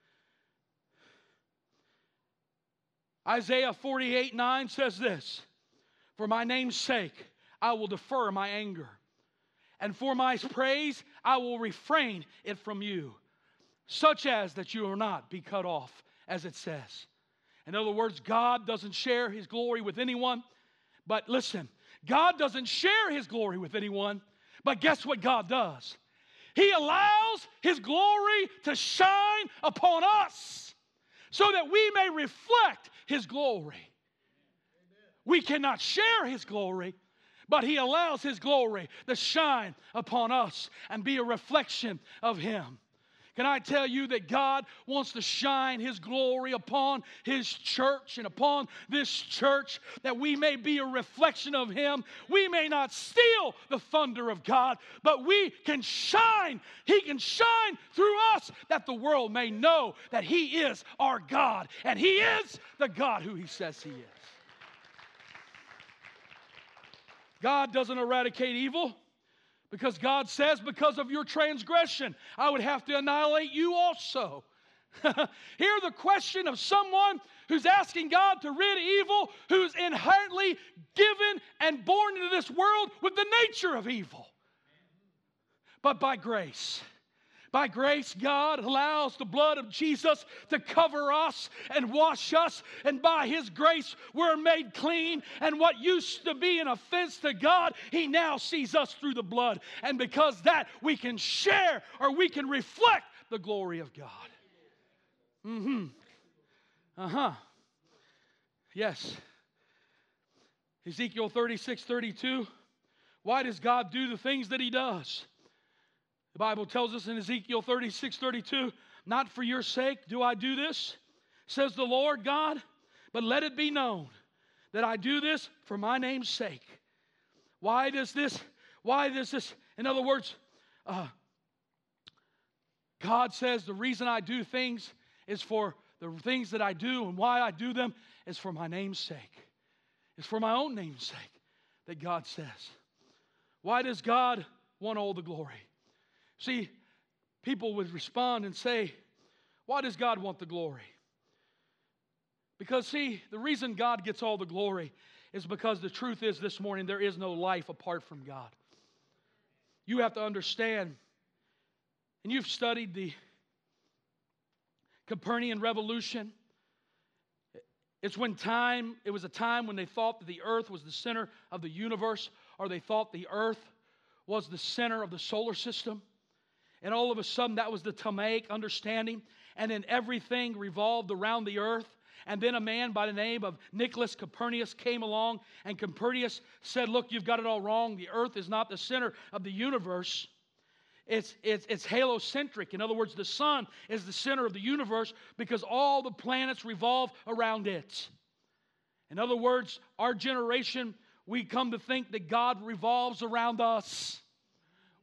Isaiah forty-eight nine says this, for my name's sake, I will defer my anger, and for my praise, I will refrain it from you, such as that you will not be cut off, as it says. In other words, God doesn't share His glory with anyone, but listen, God doesn't share His glory with anyone, but guess what God does? He allows His glory to shine upon us so that we may reflect His glory. We cannot share His glory, but He allows His glory to shine upon us and be a reflection of Him. Can I tell you that God wants to shine His glory upon His church and upon this church, that we may be a reflection of Him? We may not steal the thunder of God, but we can shine. He can shine through us, that the world may know that He is our God, and He is the God who He says He is. God doesn't eradicate evil. Because God says, because of your transgression, I would have to annihilate you also. Hear the question of someone who's asking God to rid evil, who's inherently given and born into this world with the nature of evil. But by grace, by grace, God allows the blood of Jesus to cover us and wash us. And by His grace, we're made clean. And what used to be an offense to God, He now sees us through the blood. And because that, we can share or we can reflect the glory of God. Mm-hmm. Uh-huh. Yes. Ezekiel thirty-six thirty-two. Why does God do the things that He does? The Bible tells us in Ezekiel thirty-six thirty-two, not for your sake do I do this, says the Lord God, but let it be known that I do this for my name's sake. Why does this, why does this, in other words, uh, God says the reason I do things is for the things that I do, and why I do them is for my name's sake. It's for my own name's sake that God says. Why does God want all the glory? See, people would respond and say, why does God want the glory? Because, see, the reason God gets all the glory is because the truth is this morning, there is no life apart from God. You have to understand, and you've studied the Copernican revolution. It's when time, it was a time when they thought that the earth was the center of the universe, or they thought the earth was the center of the solar system. And all of a sudden, that was the Ptolemaic understanding. And then everything revolved around the earth. And then a man by the name of Nicholas Copernicus came along. And Copernicus said, look, you've got it all wrong. The earth is not the center of the universe. It's, it's, it's halocentric. In other words, the sun is the center of the universe because all the planets revolve around it. In other words, our generation, we come to think that God revolves around us.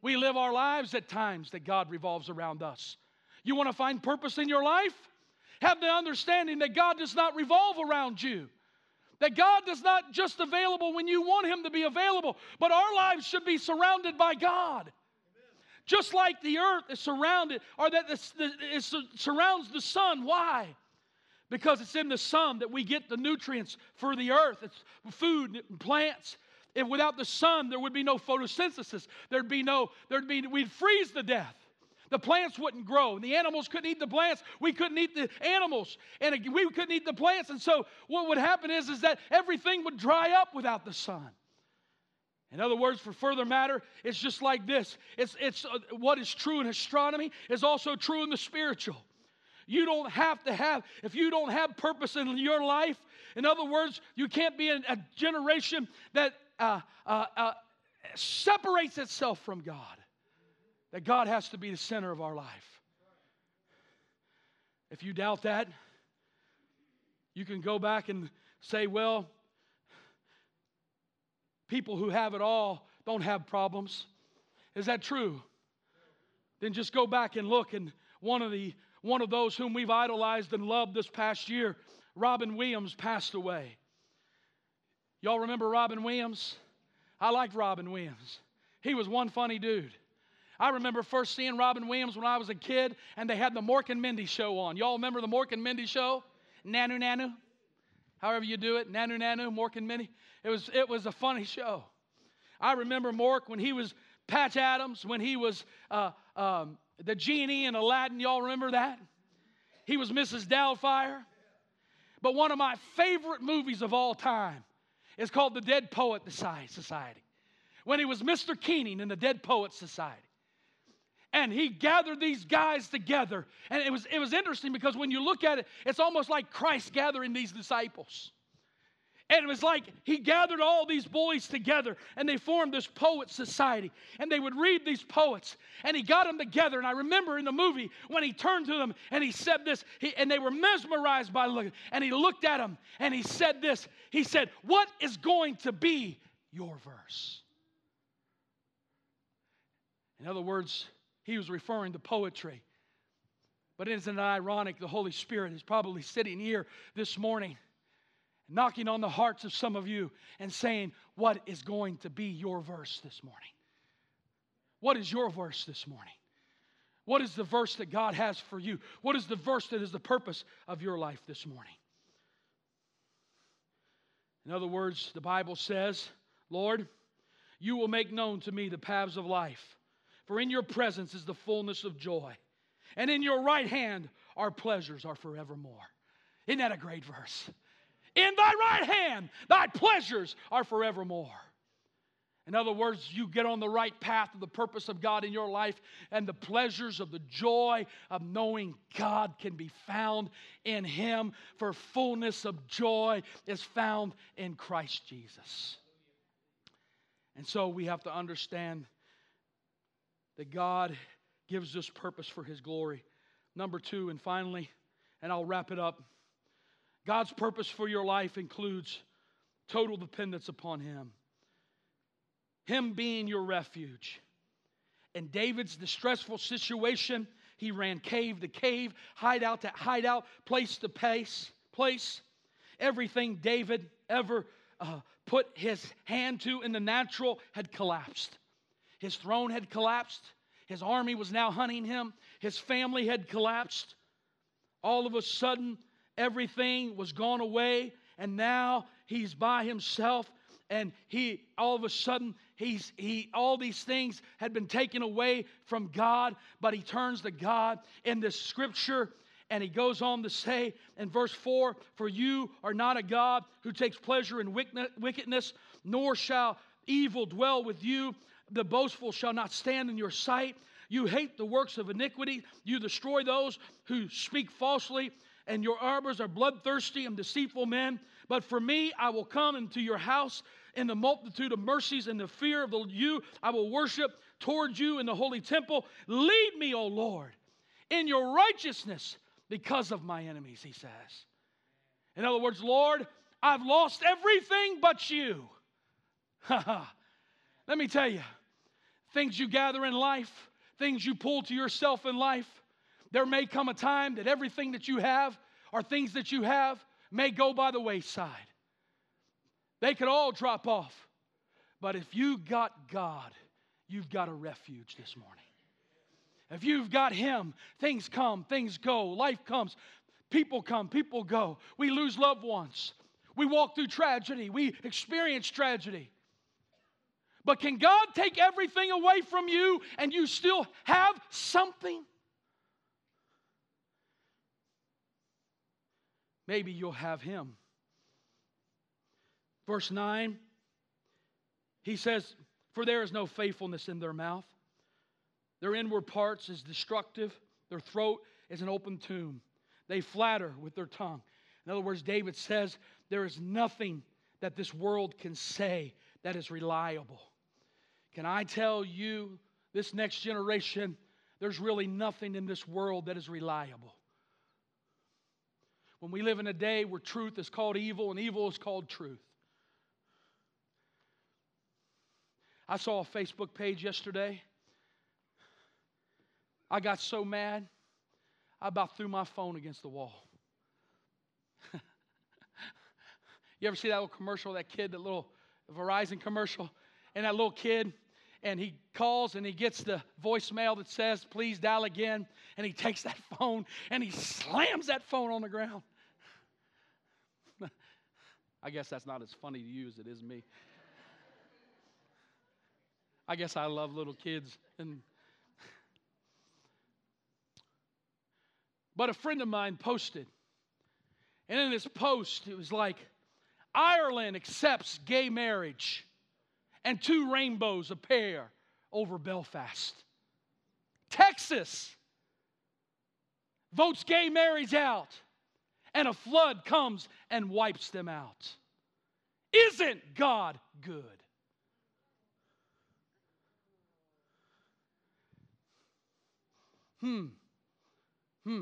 We live our lives at times that God revolves around us. You want to find purpose in your life? Have the understanding that God does not revolve around you. That God is not just available when you want Him to be available, but our lives should be surrounded by God. Amen. Just like the earth is surrounded, or that the, the, it surrounds the sun. Why? Because it's in the sun that we get the nutrients for the earth. It's food and plants. If without the sun, there would be no photosynthesis. There'd be no, there'd be, we'd freeze to death. The plants wouldn't grow. The animals couldn't eat the plants. We couldn't eat the animals. And we couldn't eat the plants. And so what would happen is, is that everything would dry up without the sun. In other words, for further matter, it's just like this. It's, it's uh, what is true in astronomy is also true in the spiritual. You don't have to have, if you don't have purpose in your life, in other words, you can't be in a generation that uh, uh, uh, separates itself from God. That God has to be the center of our life. If you doubt that, you can go back and say, well, people who have it all don't have problems. Is that true? Then just go back and look, and one of the one of those whom we've idolized and loved this past year, Robin Williams, passed away. Y'all remember Robin Williams? I liked Robin Williams. He was one funny dude. I remember first seeing Robin Williams when I was a kid, and they had the Mork and Mindy show on. Y'all remember the Mork and Mindy show? Nanu Nanu? However you do it, Nanu Nanu, Mork and Mindy. It was, it was a funny show. I remember Mork when he was Patch Adams, when he was uh, um, the genie in Aladdin. Y'all remember that? He was Missus Doubtfire. But one of my favorite movies of all time is called The Dead Poet Society. When he was Mister Keening in the Dead Poets Society. And he gathered these guys together. And it was, it was interesting because when you look at it, it's almost like Christ gathering these disciples. And it was like he gathered all these boys together and they formed this poet society. And they would read these poets. And he got them together. And I remember in the movie when he turned to them and he said this. He, and they were mesmerized by looking. And he looked at them and he said this. He said, "What is going to be your verse?" In other words, he was referring to poetry. But isn't it ironic? The Holy Spirit is probably sitting here this morning, knocking on the hearts of some of you and saying, what is going to be your verse this morning? What is your verse this morning? What is the verse that God has for you? What is the verse that is the purpose of your life this morning? In other words, the Bible says, Lord, you will make known to me the paths of life. For in your presence is the fullness of joy. And in your right hand our pleasures are forevermore. Isn't that a great verse? In thy right hand thy pleasures are forevermore. In other words, you get on the right path of the purpose of God in your life, and the pleasures of the joy of knowing God can be found in Him. For fullness of joy is found in Christ Jesus. And so we have to understand that God gives us purpose for His glory. Number two, and finally, and I'll wrap it up. God's purpose for your life includes total dependence upon Him. Him being your refuge. In David's distressful situation, he ran cave to cave, hideout to hideout, place to place. place. Everything David ever uh, put his hand to in the natural had collapsed. His throne had collapsed. His army was now hunting him. His family had collapsed. All of a sudden, everything was gone away, and now he's by himself. And he, all of a sudden, he's he all these things had been taken away from God, but he turns to God in this scripture, and he goes on to say in verse four, "For you are not a God who takes pleasure in wickedness, nor shall evil dwell with you. The boastful shall not stand in your sight. You hate the works of iniquity. You destroy those who speak falsely, and your arbors are bloodthirsty and deceitful men. But for me, I will come into your house in the multitude of mercies, and the fear of the, you I will worship toward you in the holy temple. Lead me, O Lord, in your righteousness because of my enemies," he says. In other words, Lord, I've lost everything but you. Let me tell you, things you gather in life, things you pull to yourself in life. There may come a time that everything that you have or things that you have may go by the wayside. They could all drop off. But if you got God, you've got a refuge this morning. If you've got Him, things come, things go, life comes, people come, people go. We lose loved ones. We walk through tragedy. We experience tragedy. But can God take everything away from you and you still have something? Maybe you'll have Him. Verse nine, he says, for there is no faithfulness in their mouth. Their inward parts is destructive. Their throat is an open tomb. They flatter with their tongue. In other words, David says, there is nothing that this world can say that is reliable. Can I tell you, this next generation, there's really nothing in this world that is reliable. When we live in a day where truth is called evil and evil is called truth. I saw a Facebook page yesterday. I got so mad, I about threw my phone against the wall. You ever see that little commercial, that kid, that little Verizon commercial? And that little kid, and he calls and he gets the voicemail that says, please dial again. And he takes that phone and he slams that phone on the ground. I guess that's not as funny to you as it is me. I guess I love little kids. And but a friend of mine posted, and in this post, it was like, Ireland accepts gay marriage, and two rainbows appear over Belfast. Texas votes gay marriage out, and a flood comes and wipes them out. Isn't God good? Hmm. Hmm.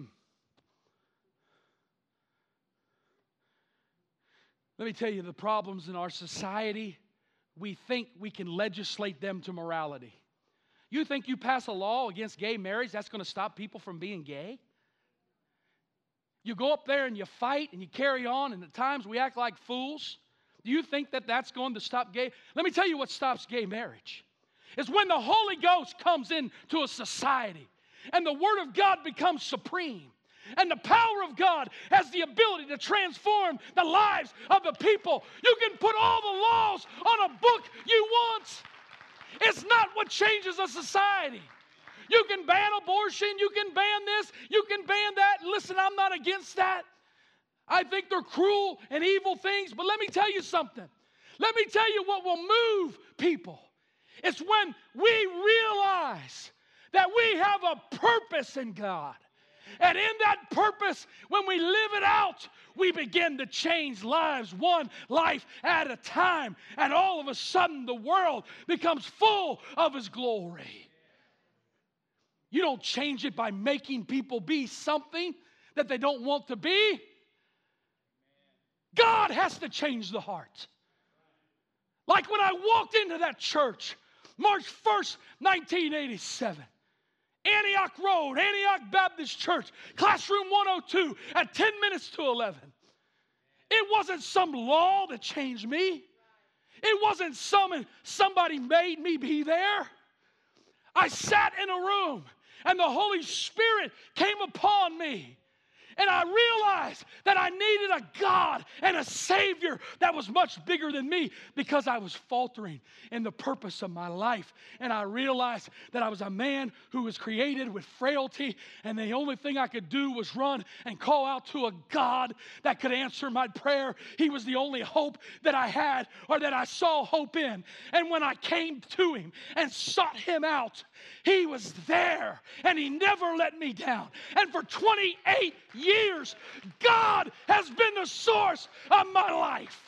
Let me tell you, the problems in our society, we think we can legislate them to morality. You think you pass a law against gay marriage, that's going to stop people from being gay? You go up there and you fight and you carry on, and at times we act like fools. Do you think that that's going to stop gay? Let me tell you what stops gay marriage. It's when the Holy Ghost comes into a society and the Word of God becomes supreme. And the power of God has the ability to transform the lives of the people. You can put all the laws on a book you want. It's not what changes a society. You can ban abortion, you can ban this, you can ban that. Listen, I'm not against that. I think they're cruel and evil things, but let me tell you something. Let me tell you what will move people. It's when we realize that we have a purpose in God. And in that purpose, when we live it out, we begin to change lives one life at a time. And all of a sudden, the world becomes full of His glory. You don't change it by making people be something that they don't want to be. God has to change the heart. Like when I walked into that church, March first, nineteen eighty-seven. Antioch Road, Antioch Baptist Church, classroom one oh two at ten minutes to eleven. It wasn't some law that changed me. It wasn't some, somebody made me be there. I sat in a room and the Holy Spirit came upon me. And I realized that I needed a God and a Savior that was much bigger than me because I was faltering in the purpose of my life. And I realized that I was a man who was created with frailty, and the only thing I could do was run and call out to a God that could answer my prayer. He was the only hope that I had or that I saw hope in. And when I came to Him and sought Him out, He was there, and He never let me down. And for twenty-eight years, God has been the source of my life.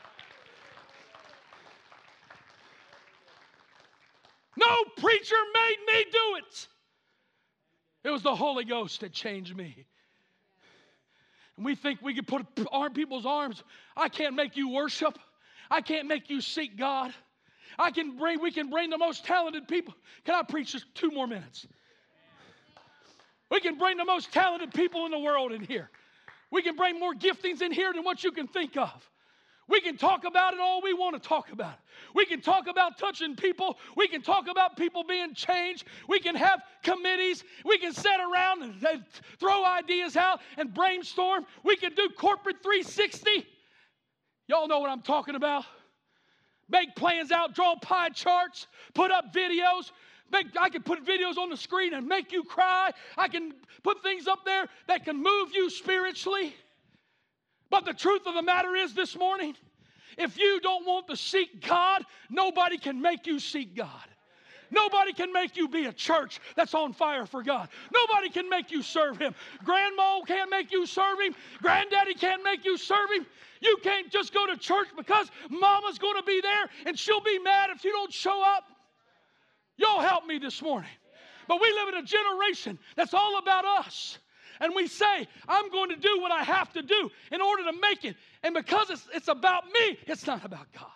No preacher made me do it. It was the Holy Ghost that changed me. And we think we can put arm people's arms. I can't make you worship. I can't make you seek God. I can bring, we can bring the most talented people. Can I preach just two more minutes? We can bring the most talented people in the world in here. We can bring more giftings in here than what you can think of. We can talk about it all we want to talk about. We can talk about touching people. We can talk about people being changed. We can have committees. We can sit around and, and throw ideas out and brainstorm. We can do corporate three sixty. Y'all know what I'm talking about. Make plans out, draw pie charts, put up videos. Make, I can put videos on the screen and make you cry. I can put things up there that can move you spiritually. But the truth of the matter is this morning, if you don't want to seek God, nobody can make you seek God. Nobody can make you be a church that's on fire for God. Nobody can make you serve Him. Grandma can't make you serve Him. Granddaddy can't make you serve Him. You can't just go to church because Mama's going to be there and she'll be mad if you don't show up. Y'all help me this morning. But we live in a generation that's all about us. And we say, I'm going to do what I have to do in order to make it. And because it's, it's about me, it's not about God.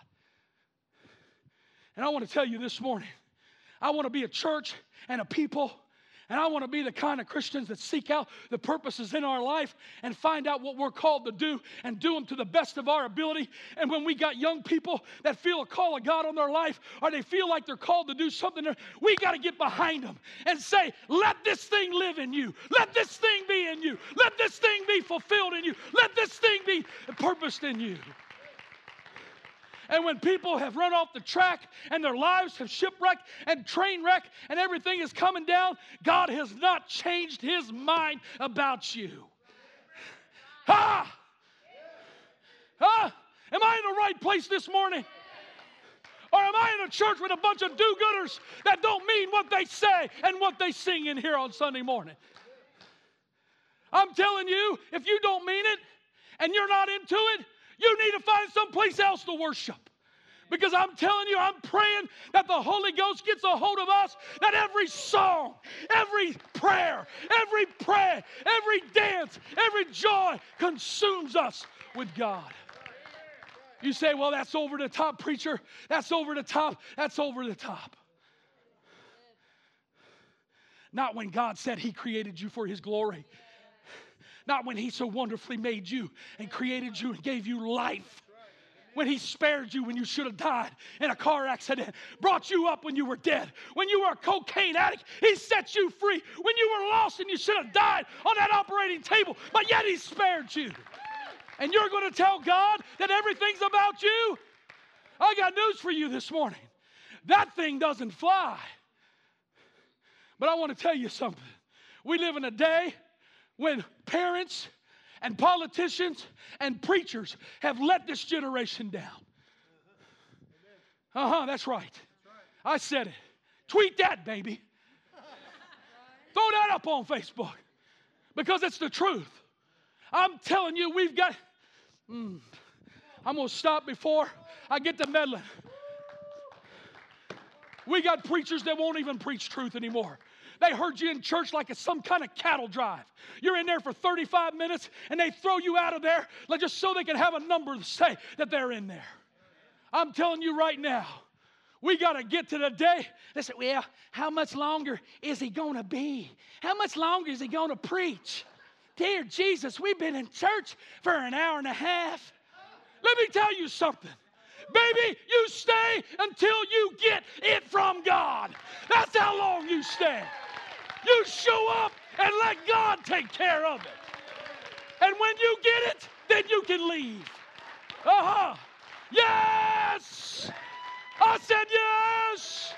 And I want to tell you this morning, I want to be a church and a people, and I want to be the kind of Christians that seek out the purposes in our life and find out what we're called to do and do them to the best of our ability. And when we got young people that feel a call of God on their life, or they feel like they're called to do something, we got to get behind them and say, let this thing live in you. Let this thing be in you. Let this thing be fulfilled in you. Let this thing be purposed in you. And when people have run off the track and their lives have shipwrecked and train wreck and everything is coming down, God has not changed His mind about you. Ah! Ah! Am I in the right place this morning? Or am I in a church with a bunch of do-gooders that don't mean what they say and what they sing in here on Sunday morning? I'm telling you, if you don't mean it and you're not into it, you need to find someplace else to worship. Because I'm telling you, I'm praying that the Holy Ghost gets a hold of us, that every song, every prayer, every prayer, every dance, every joy consumes us with God. You say, well, that's over the top, preacher. That's over the top. That's over the top. Not when God said He created you for His glory. Not when He so wonderfully made you and created you and gave you life. When He spared you when you should have died in a car accident, brought you up when you were dead. When you were a cocaine addict, He set you free. When you were lost and you should have died on that operating table, but yet He spared you. And you're going to tell God that everything's about you? I got news for you this morning. That thing doesn't fly. But I want to tell you something. We live in a day when parents and politicians and preachers have let this generation down. Uh-huh, that's right. I said it. Tweet that, baby. Throw that up on Facebook because it's the truth. I'm telling you, we've got... Mm, I'm going to stop before I get to meddling. We got preachers that won't even preach truth anymore. They heard you in church like it's some kind of cattle drive. You're in there for thirty-five minutes, and they throw you out of there like just so they can have a number to say that they're in there. I'm telling you right now, we got to get to the day. They say, well, how much longer is he going to be? How much longer is he going to preach? Dear Jesus, we've been in church for an hour and a half. Let me tell you something. Baby, you stay until you get it from God. That's how long you stay. You show up and let God take care of it. And when you get it, then you can leave. Uh-huh. Yes! I said yes!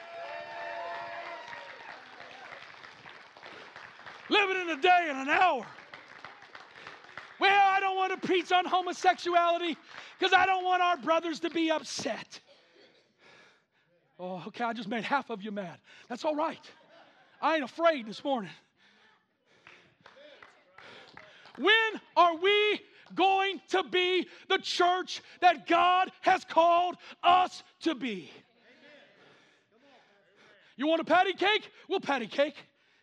Living in a day and an hour. Well, I don't want to preach on homosexuality because I don't want our brothers to be upset. Oh, okay, I just made half of you mad. That's all right. I ain't afraid this morning. When are we going to be the church that God has called us to be? You want a patty cake? We'll patty cake.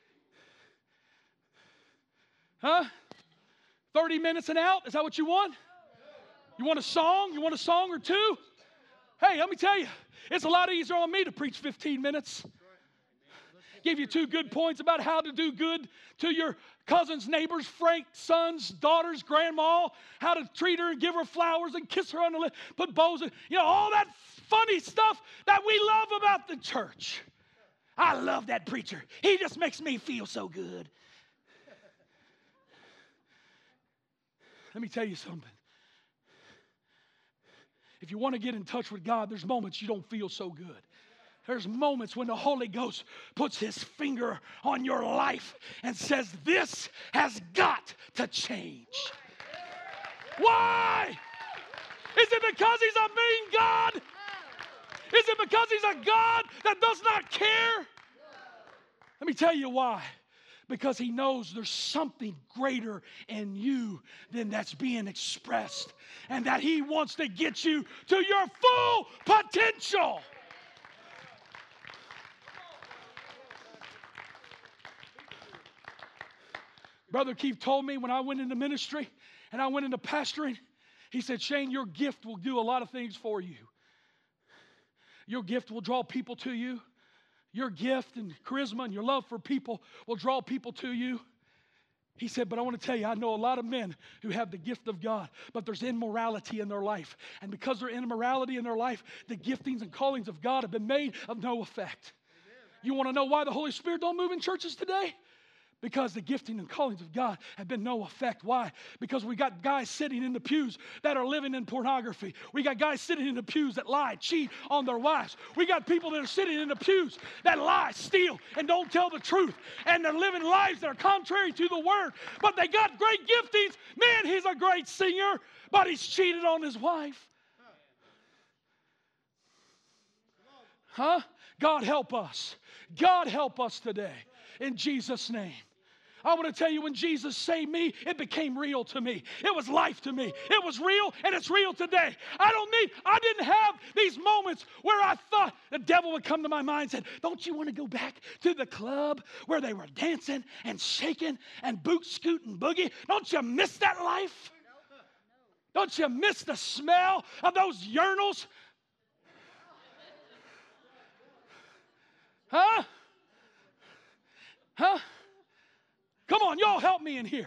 Huh? thirty minutes and out? Is that what you want? You want a song? You want a song or two? Hey, let me tell you, it's a lot easier on me to preach fifteen minutes. Give you two good points about how to do good to your cousins, neighbors, Frank, sons, daughters, grandma, how to treat her and give her flowers and kiss her on the lips, put bows in, you know, all that funny stuff that we love about the church. I love that preacher. He just makes me feel so good. Let me tell you something. If you want to get in touch with God, there's moments you don't feel so good. There's moments when the Holy Ghost puts his finger on your life and says, this has got to change. Why? Is it because he's a mean God? Is it because he's a God that does not care? Let me tell you why. Because he knows there's something greater in you than that's being expressed. And that he wants to get you to your full potential. Brother Keith told me when I went into ministry and I went into pastoring, he said, Shane, your gift will do a lot of things for you. Your gift will draw people to you. Your gift and charisma and your love for people will draw people to you. He said, but I want to tell you, I know a lot of men who have the gift of God, but there's immorality in their life. And because there's immorality in their life, the giftings and callings of God have been made of no effect. Amen. You want to know why the Holy Spirit don't move in churches today? Because the gifting and callings of God have been no effect. Why? Because we got guys sitting in the pews that are living in pornography. We got guys sitting in the pews that lie, cheat on their wives. We got people that are sitting in the pews that lie, steal, and don't tell the truth. And they're living lives that are contrary to the Word. But they got great giftings. Man, he's a great singer, but he's cheated on his wife. Huh? God help us. God help us today. In Jesus' name. I want to tell you, when Jesus saved me, it became real to me. It was life to me. It was real, and it's real today. I don't need, I didn't have these moments where I thought the devil would come to my mind and said, don't you want to go back to the club where they were dancing and shaking and boot scooting boogie? Don't you miss that life? Don't you miss the smell of those urinals? Huh? Huh? Come on, y'all help me in here.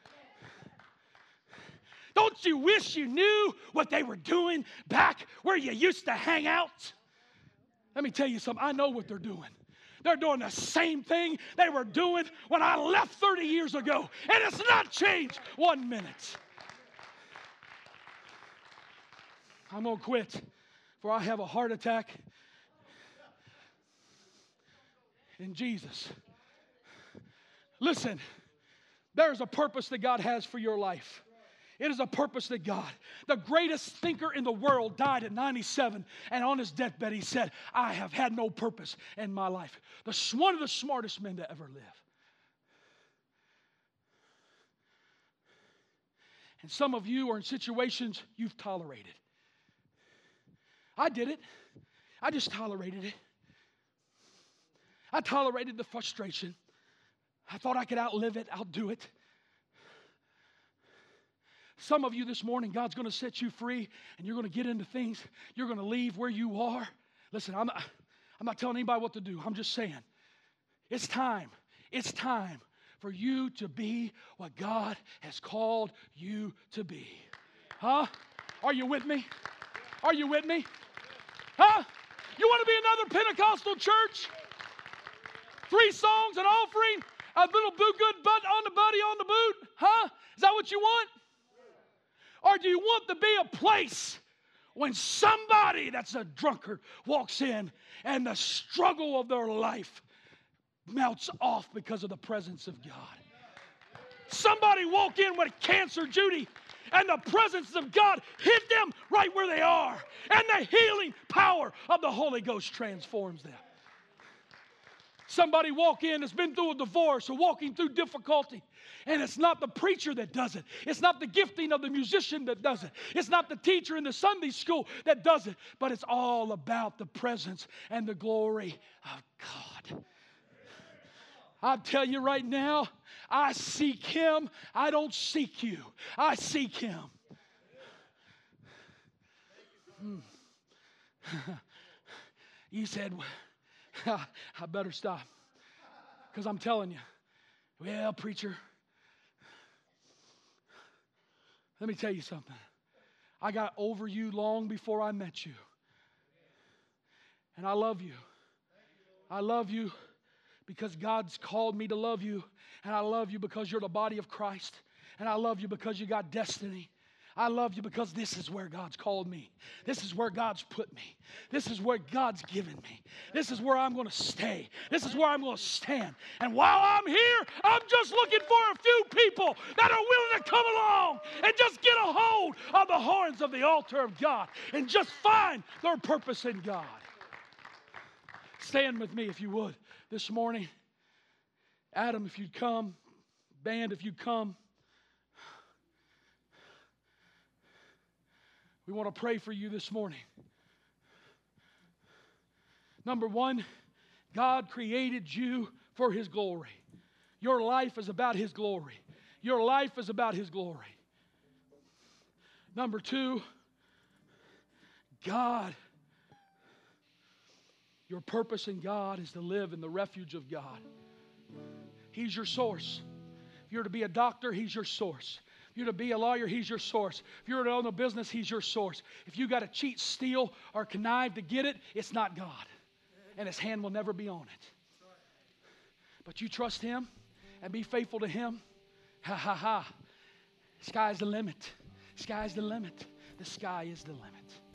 Don't you wish you knew what they were doing back where you used to hang out? Let me tell you something. I know what they're doing. They're doing the same thing they were doing when I left thirty years ago. And it's not changed one minute. I'm going to quit before I have a heart attack. In Jesus. Listen, there is a purpose that God has for your life. It is a purpose that God, the greatest thinker in the world, died at ninety-seven, and on his deathbed he said, I have had no purpose in my life. The, one of the smartest men to ever live. And some of you are in situations you've tolerated. I did it. I just tolerated it. I tolerated the frustration. I thought I could outlive it, outdo it. Some of you this morning, God's going to set you free, and you're going to get into things. You're going to leave where you are. Listen, I'm not, I'm not telling anybody what to do. I'm just saying, it's time. It's time for you to be what God has called you to be. Huh? Are you with me? Are you with me? Huh? You want to be another Pentecostal church? Three songs, an offering, a little boo good butt on the buddy on the boot? Huh? Is that what you want? Or do you want to be a place when somebody that's a drunkard walks in and the struggle of their life melts off because of the presence of God? Somebody walk in with cancer, Judy, and the presence of God hit them right where they are. And the healing power of the Holy Ghost transforms them. Somebody walk in that's been through a divorce or walking through difficulty. And it's not the preacher that does it. It's not the gifting of the musician that does it. It's not the teacher in the Sunday school that does it. But it's all about the presence and the glory of God. I'll tell you right now, I seek Him. I don't seek you. I seek Him. Hmm. You said, I better stop. Because I'm telling you, well, preacher, let me tell you something. I got over you long before I met you. And I love you. I love you because God's called me to love you. And I love you because you're the body of Christ. And I love you because you got destiny. I love you because this is where God's called me. This is where God's put me. This is where God's given me. This is where I'm going to stay. This is where I'm going to stand. And while I'm here, I'm just looking for a few people that are willing to come along and just get a hold of the horns of the altar of God and just find their purpose in God. Stand with me if you would this morning. Adam, if you'd come. Band, if you'd come. We want to pray for you this morning. Number one, God created you for His glory. Your life is about His glory. Your life is about His glory. Number two, God, your purpose in God is to live in the refuge of God. He's your source. If you're to be a doctor, He's your source. If you're to be a lawyer, He's your source. If you're to own a business, He's your source. If you got to cheat, steal, or connive to get it, it's not God. And His hand will never be on it. But you trust Him and be faithful to Him. Ha ha ha. Sky's the limit. Sky's the limit. The sky is the limit.